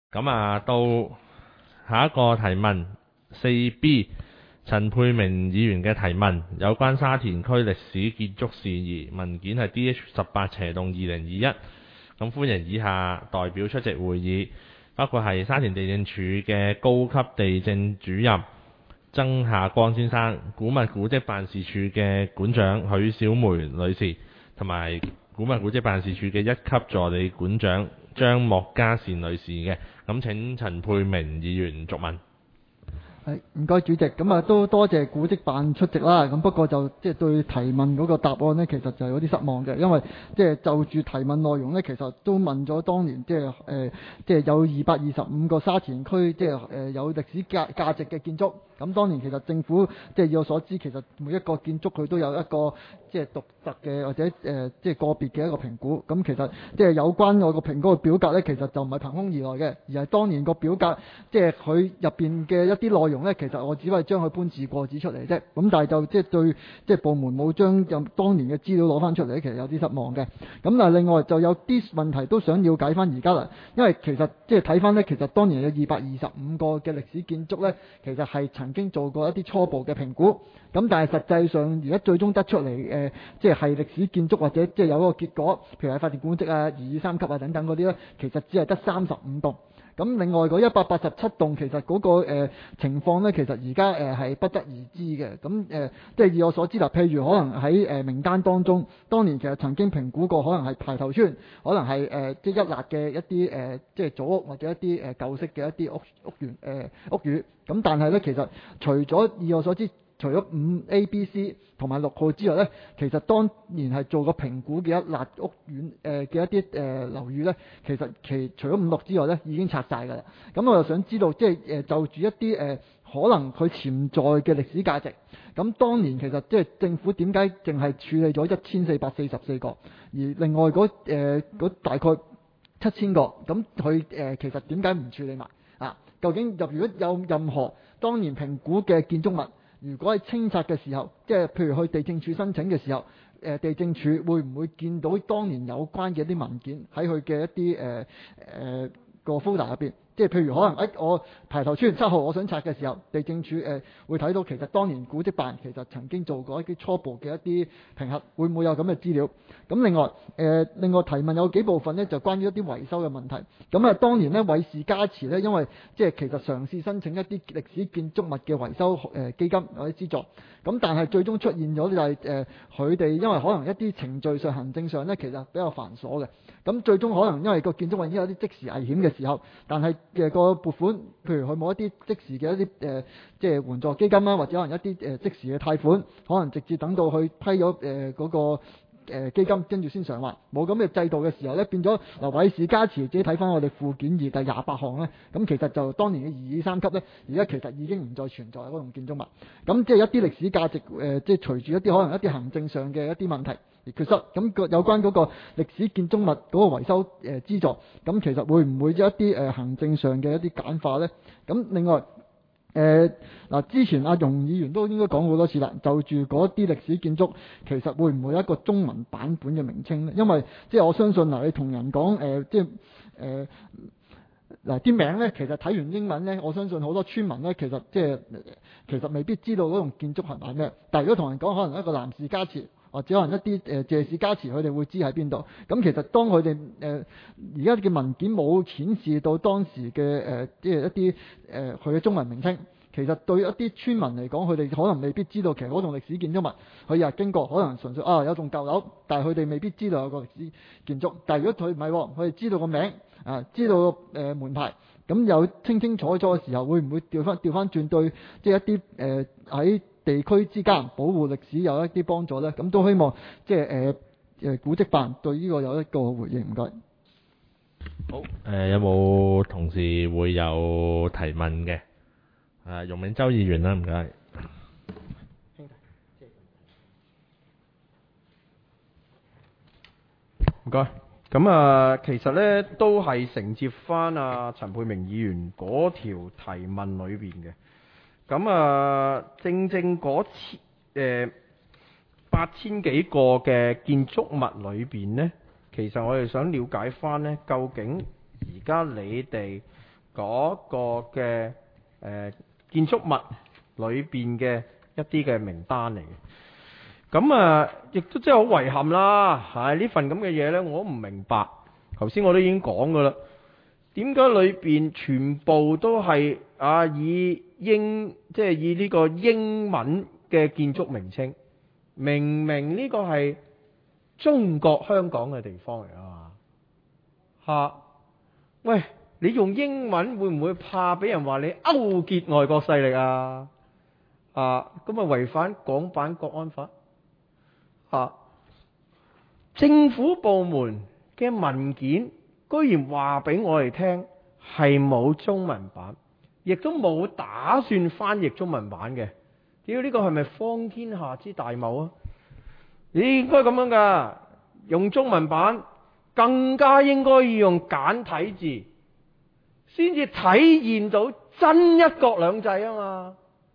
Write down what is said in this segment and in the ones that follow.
咁到下一個提問 4B， 陳沛明議員嘅提問，有關沙田區歷史建築事宜，文件係 DH18/2021。咁歡迎以下代表出席會議，包括係沙田地政署嘅高級地政主任曾夏光先生、古物古蹟辦事處嘅館長許小梅女士，同埋古物古蹟辦事處嘅一級助理館長張莫嘉善女士嘅。咁請陳沛明議員續問。 唔該主席，咁都多謝古蹟辦出席啦。咁不過就即係對提問嗰個答案呢，其實就有啲失望嘅，因為即係就住提問內容呢，其實都問咗當年即係有225個沙田區即係有歷史價值嘅建築。咁當年其實政府即係以我所知，其實每一個建築佢都有一個即係獨特嘅或者即係個別嘅一個評估。咁其實即係有關我個評估嘅表格呢，其實就唔係憑空而來嘅，而係當年個表格即係佢入邊嘅一啲內容呢，其實我只係將佢搬字過紙出嚟啫。咁但係就即係對即係部門冇將當年嘅資料攞翻出嚟，其實有啲失望嘅。咁但係另外就有啲問題都想了解翻而家啦，因為其實即係睇翻呢，其實當年有225個嘅歷史建築呢，其實係曾經做過一啲初步嘅評估，咁但係實際上而家最終得出嚟即係歷史建築或者即係有一個結果，譬如係法定古蹟啊、2、3級啊等等嗰啲呢，其實只係得35棟。咁另外嗰187棟其實嗰個情況呢，其實而家係不得而知嘅。咁即係以我所知啦，譬如可能喺名單當中，當年其實曾經評估過，可能係排頭村，可能係即係一辣嘅一啲即係祖屋或者一啲舊式嘅一啲屋宇。咁但係呢，其實除咗以我所知，除咗5A、B、C 同埋6號之外呢，其實當年係做過評估嘅一辣屋苑嘅一啲樓宇呢，其實除咗5、6之外呢，已經拆晒㗎啦。咁我又想知道，即係就住一啲可能佢潛在嘅歷史價值，咁當年其實即係政府點解淨係處理咗1444個，而另外嗰大概7000個，咁佢其實點解唔處理埋啊？究竟如果有任何當年評估嘅建築物，如果係清拆嘅時候，即係譬如去地政署申請嘅時候，地政署會唔會見到當年有關嘅一啲文件喺佢嘅一啲個 folder 入邊？即係譬如可能我排頭村7號我想拆嘅時候，地政署會睇到其實當年古蹟辦其實曾經做過一啲初步嘅一啲評核，會唔會有咁嘅資料？咁另外提問有幾部分呢，就關於一啲維修嘅問題。咁當年呢，偉士嘉祠呢，因為即係其實嘗試申請一啲歷史建築物嘅維修基金或者資助，咁但係最終出現咗就係佢哋因為可能一啲程序上行政上呢，其實比較繁瑣嘅，咁最終可能因為個建築物已經有啲即時危險嘅時候，但係個撥款，譬如佢冇一啲即時嘅一啲即係援助基金啦，或者可能一啲即時嘅貸款，可能直接等到佢批咗嗰個基金跟住先償還，冇咁嘅制度嘅時候呢，變咗偉士嘉祠自己睇翻我哋附件2第28項呢，咁其實就當年嘅2、3級呢，而家其實已經唔再存在嗰棟建築物，咁即係一啲歷史價值即係隨住一啲可能一啲行政上嘅一啲問題而缺失，咁有關嗰個歷史建築物嗰個維修資助，咁其實會唔會一啲行政上嘅一啲簡化呢？咁另外之前阿容議員都應該講好多次啦，就住嗰啲歷史建築，其實會唔會有一個中文版本嘅名稱呢？因為即係我相信你同人講即係啲名呢，其實睇完英文呢，我相信好多村民呢，其實未必知道嗰棟建築係咩。但係如果同人講，可能一個南士嘉祠，或者可能一啲謝氏嘉祠，佢哋會知喺邊度。咁其實當佢哋而家嘅文件冇顯示到當時嘅即係一啲佢嘅中文名稱，其實對一啲村民嚟講，佢哋可能未必知道其實嗰棟歷史建築物佢日經過，可能純粹有棟舊樓，但係佢哋未必知道有個歷史建築。但係如果佢唔係，佢哋知道個名知道個門牌，咁有清清楚楚嘅時候，會唔會調翻轉對即係一啲喺地區之間保護歷史有一啲幫助呢？咁都希望即係古蹟辦對呢個有一個回應。唔該。 好，有冇同事會有提問嘅？容銘洲議員啦，唔該。 唔該。咁其實呢都係承接翻陳沛明議員嗰條提問裏邊嘅。咁正嗰8000幾個嘅建築物裏邊呢，其實我哋想了解翻呢，究竟而家你哋嗰個嘅建築物裏邊嘅一啲嘅名單嚟嘅。咁啊，亦都真係好遺憾啦。呢份咁嘅嘢呢，我都唔明白。頭先我都已經講噶啦，點解裏邊全部都係以呢個英文嘅建築名稱？明明呢個係中國香港嘅地方嚟啊！喂，你用英文會唔會怕俾人話你勾結外國勢力啊？咁啊違反港版國安法？政府部門嘅文件居然話俾我哋聽係冇中文版，亦都冇打算翻譯中文版嘅。屌，呢個係咪荒天下之大謬啊？你應該咁樣噶，用中文版更加應該要用簡體字，先至體現到真一國兩制啊嘛！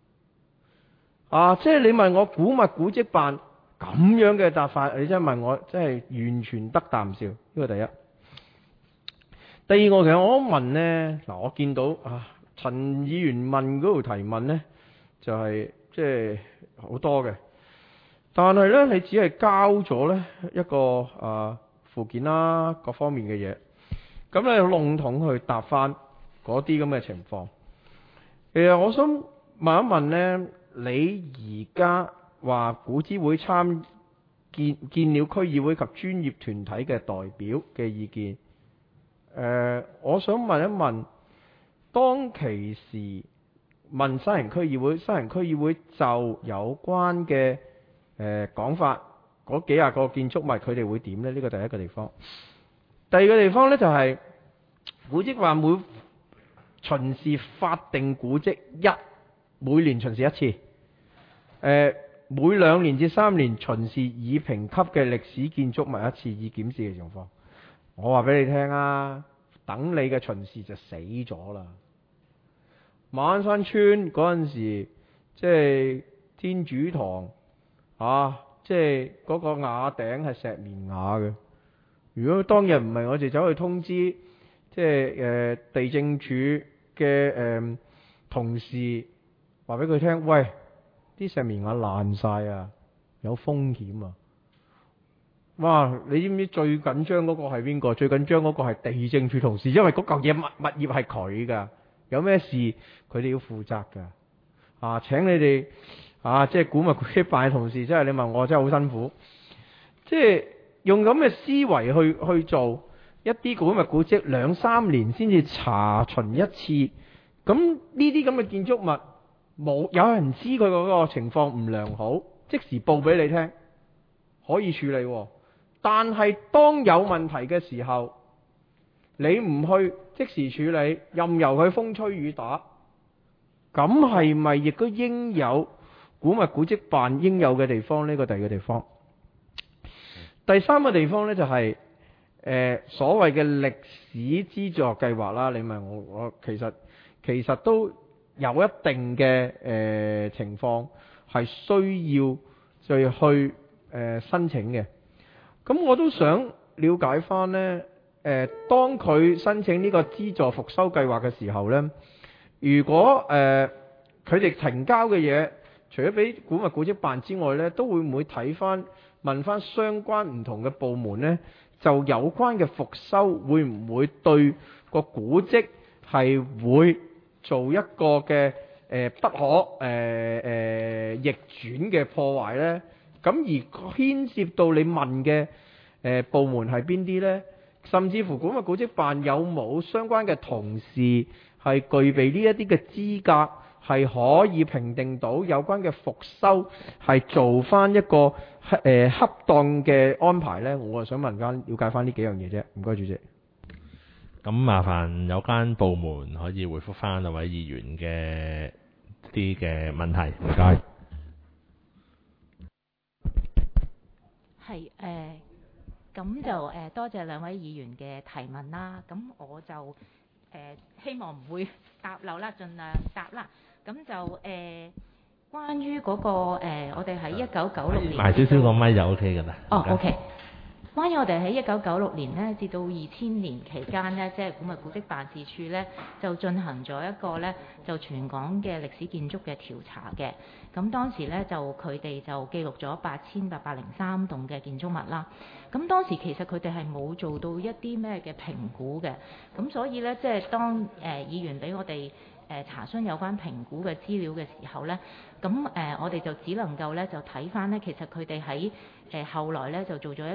即係你問我古物古蹟辦咁樣嘅答法，你真係問我真係完全得啖笑。呢個第一。第二個其實我問呢，我見到陳議員問嗰條提問呢，就係即係好多嘅，但係呢，你只係交咗呢一個附件啦，各方面嘅嘢，咁你籠統去答翻嗰啲咁嘅情況。其實我想問一問呢，你而家話古諮會見了區議會及專業團體嘅代表嘅意見，我想問一問，當其時問西營區議會，西營區議會就有關嘅講法，嗰幾廿個建築物佢哋會點呢？呢個第一個地方。第二個地方呢，就係古蹟辦會巡視法定古蹟每年巡視一次，每2年至3年巡視已評級嘅歷史建築物一次，以檢視嘅情況。我話俾你聽啊，等你嘅巡視就死咗啦！馬鞍山村嗰陣時，即係天主堂即係嗰個瓦頂係石棉瓦嘅。如果當日唔係我哋走去通知，即係地政署嘅同事話俾佢聽，喂，啲石棉瓦爛晒啊，有風險啊！哇！你知唔知最緊張嗰個係邊個？最緊張嗰個係地政署同事，因為嗰嚿嘢物業係佢噶，有咩事佢哋要負責噶。請你哋即係古物古蹟辦嘅同事，真係你問我真係好辛苦。即係用咁嘅思維去做一啲古物古蹟，2-3年先至查巡一次。咁呢啲咁嘅建築物，有人知佢嗰個情況唔良好，即時報俾你聽，可以處理。但係當有問題嘅時候，你唔去即時處理，任由佢風吹雨打，咁係咪亦都應有古物古蹟辦應有嘅地方呢？個第二個地方，第三個地方呢，就係所謂嘅歷史資助計劃啦。你問我其實都有一定嘅情況係需要再去申請嘅。咁我都想了解翻呢，當佢申請呢個資助復修計劃嘅時候呢，如果佢哋提交嘅嘢，除咗俾古物古蹟辦之外呢，都會唔會問翻相關唔同嘅部門呢？就有關嘅復修會唔會對個古蹟係會做一個嘅不可逆轉嘅破壞呢？咁而牽涉到你問嘅部門係邊啲呢？甚至乎古物古蹟辦有冇相關嘅同事係具備呢一啲嘅資格，係可以評定到有關嘅復修係做翻一個恰當嘅安排呢？我係想問翻了解翻呢幾樣嘢啫。唔該，主席。 咁麻煩有關部門可以回覆翻兩位議員嘅啲嘅問題。唔該。 係咁就多謝兩位議員嘅提問啦。咁我就希望唔會答漏啦，盡量答啦。咁就關於嗰個我哋喺1996年埋少少個咪就 OK 㗎啦。 哦 ，OK。 關於我哋喺1996年呢至到2000年期間呢，即係古物古蹟辦事處呢，就進行咗一個呢就全港嘅歷史建築嘅調查嘅。咁當時呢，就佢哋就記錄咗8803棟嘅建築物啦。咁當時其實佢哋係冇做到一啲咩嘅評估嘅。咁所以呢，即係當議員俾我哋查詢有關評估嘅資料嘅時候呢，咁我哋就只能夠呢，就睇翻呢，其實佢哋喺後來呢，就做咗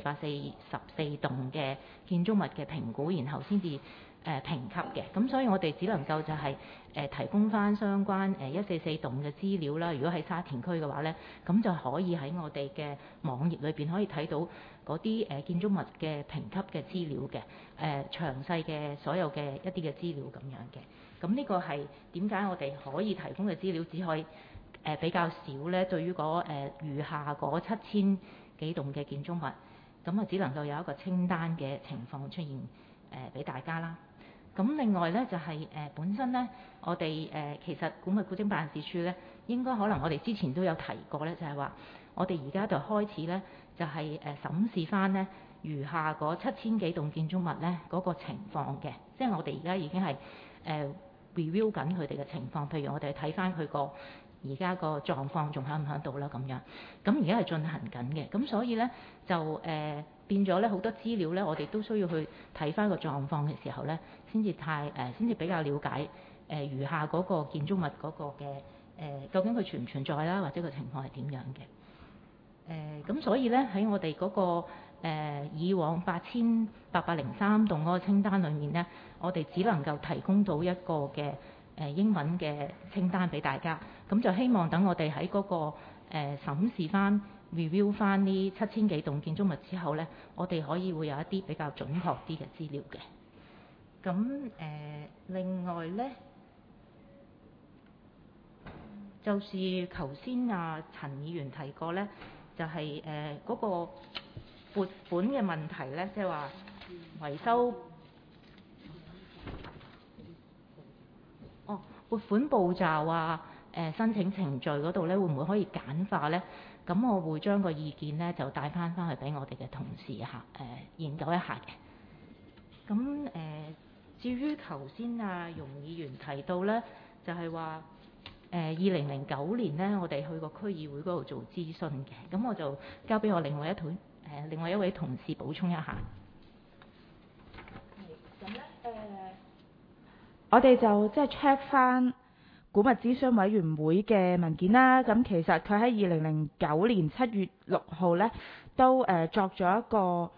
1444棟嘅建築物嘅評估，然後先至評級嘅。咁所以我哋只能夠就係提供翻相關144棟嘅資料啦。如果喺沙田區嘅話呢，咁就可以喺我哋嘅網頁裏邊可以睇到嗰啲建築物嘅評級嘅資料嘅，詳細嘅所有嘅一啲嘅資料咁樣嘅。咁呢個係點解我哋可以提供嘅資料只可以比較少呢？對於餘下嗰7000幾棟嘅建築物，咁啊只能夠有一個清單嘅情況出現俾大家啦。咁另外呢，就係本身呢，我哋其實古物古蹟辦事處呢，應該可能我哋之前都有提過呢，就係話我哋而家就開始呢，就係審視翻呢餘下嗰7000幾棟建築物呢嗰個情況嘅，即係我哋而家已經係review 緊佢哋嘅情況，譬如我哋睇翻佢個而家個狀況仲喺唔喺度啦咁樣。咁而家係進行緊嘅，咁所以呢，就變咗呢好多資料呢，我哋都需要去睇翻個狀況嘅時候呢，先至比較了解餘下嗰個建築物嗰個嘅究竟佢存唔存在啦，或者個情況係點樣嘅。咁所以呢，喺我哋嗰個以往8803棟嗰個清單裏面呢，我哋只能夠提供到一個嘅英文嘅清單俾大家。咁就希望等我哋喺嗰個審視翻 review 翻呢7000幾棟建築物之後呢，我哋可以會有一啲比較準確啲嘅資料嘅。咁另外呢，就是頭先陳議員提過呢，就係嗰個撥款嘅問題呢，即係話維修撥款步驟申請程序嗰度呢，會唔會可以簡化呢？咁我會將個意見呢就帶翻去俾我哋嘅同事研究一下嘅。咁至於頭先容議員提到呢，就係話2009年呢，我哋去過區議會嗰度做諮詢嘅。咁我就交俾我另外一位同事補充一下。咁呢我哋就即係 check 翻古物諮詢委員會嘅文件啦。咁其實佢喺2009年7月6號呢，都作咗一個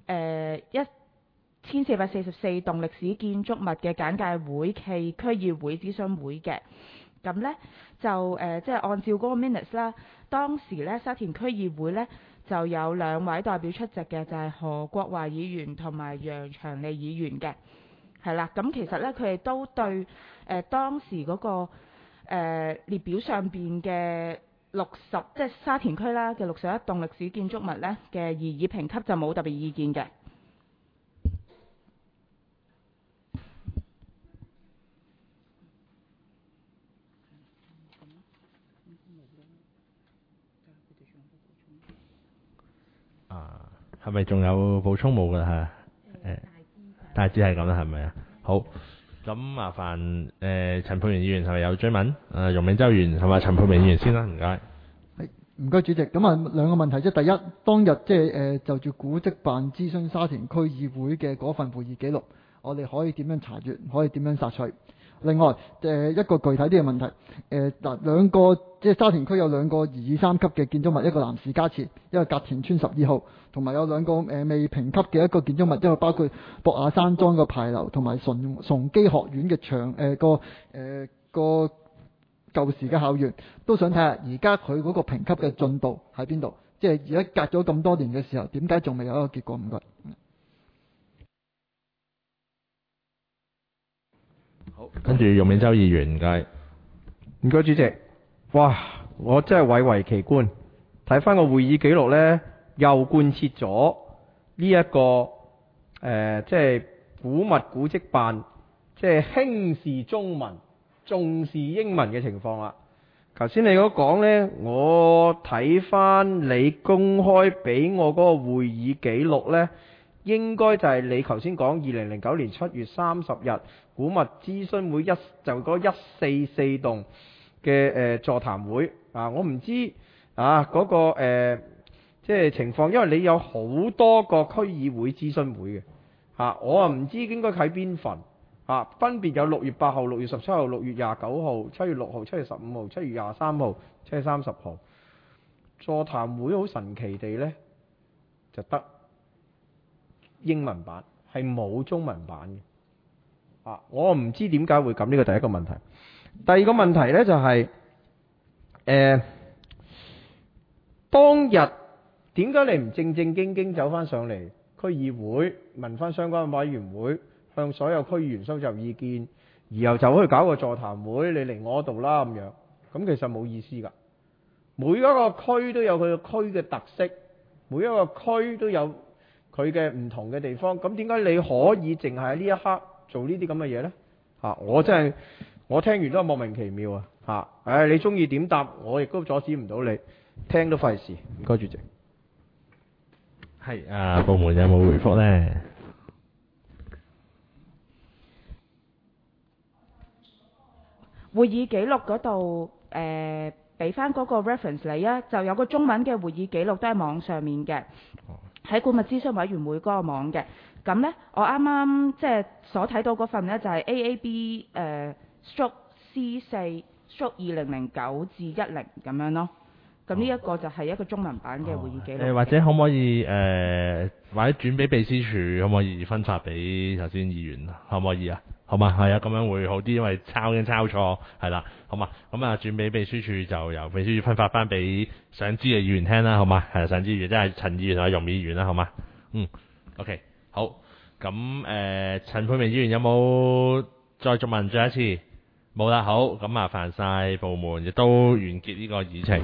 1444棟歷史建築物嘅簡介會暨區議會諮詢會嘅。咁呢，就即係按照嗰個 minutes 啦。當時呢，沙田區議會呢，就有2位代表出席嘅，就係何國華議員同埋楊長利議員嘅。係啦，咁其實呢，佢哋都對當時嗰個列表上邊嘅即係沙田區啦嘅61棟歷史建築物呢嘅擬議評級就冇特別意見嘅。 係咪仲有補充冇㗎啦？大致係咁啦，係咪啊？好，咁麻煩陳沛然議員係咪有追問？容銘洲議員係咪陳沛然議員先啦？唔該。 係，唔該主席。咁啊兩個問題，即係第一，當日即係就住古蹟辦諮詢沙田區議會嘅嗰份會議記錄，我哋可以點樣查閱？可以點樣索取？另外一個具體啲嘅問題，兩個即係沙田區有2個2、3級嘅建築物，一個南市家祠，一個隔田村12號，同埋有2個未評級嘅一個建築物，一個包括博雅山莊個牌樓，同埋崇基學院嘅個舊時嘅校園，都想睇下而家佢嗰個評級嘅進度喺邊度？即係而家隔咗咁多年嘅時候，點解仲未有一個結果？唔該。 好，跟住容銘洲議員，唔該。 唔該主席。哇！我真係蔚為奇觀，睇翻個會議記錄呢，又貫徹咗呢一個即係古物古蹟辦即係輕視中文、重視英文嘅情況啦。 頭先你嗰講呢，我睇翻你公開俾我嗰個會議記錄呢，應該就係你頭先講2009年7月30日古物諮詢會就嗰144棟嘅座談會啊，我唔知啊嗰個即係情況，因為你有好多個區議會諮詢會嘅我啊唔知應該睇邊份。分別有6月8號、6月17號、6月29號、7月6號、7月15號、7月23號、7月30號。座談會好神奇地呢，就得英文版，係冇中文版嘅。我唔知點解會咁，呢個第一個問題。第二個問題呢，就係當日點解你唔正正經經走翻上嚟區議會問翻相關委員會？向所有區議員收集意見，然後就去搞個座談會，你嚟我度啦咁樣，咁其實冇意思㗎。每一個區都有佢個區嘅特色，每一個區都有佢嘅唔同嘅地方。咁點解你可以淨係喺呢一刻做呢啲咁嘅嘢呢？我真係我聽完都係莫名其妙啊！你中意點答，我亦都阻止唔到你，聽都費事。唔該，主席。 係部門有冇回覆呢？ 會議記錄嗰度俾翻嗰個 reference 你啊，就有個中文嘅會議記錄都喺網上面嘅，喺古物諮詢委員會嗰個網嘅。咁呢，我啱啱即係所睇到嗰份呢，就係 AAB/C4/2009至10咁樣咯。咁呢一個就係一個中文版嘅會議記錄。 或者可唔可以或者轉俾秘書處，可唔可以分發俾頭先議員？可唔可以啊？好嘛，係啊，咁樣會好啲，因為抄錯，係啦，好嘛，咁轉俾秘書處就由秘書處分發翻俾想知嘅議員聽啦，好嘛，係想知議員即係陳議員同容議員啦，好嘛，OK， 好，咁陳沛明議員有冇再續問最後一次？冇啦，好，咁麻煩晒部門，亦都完結呢個議程。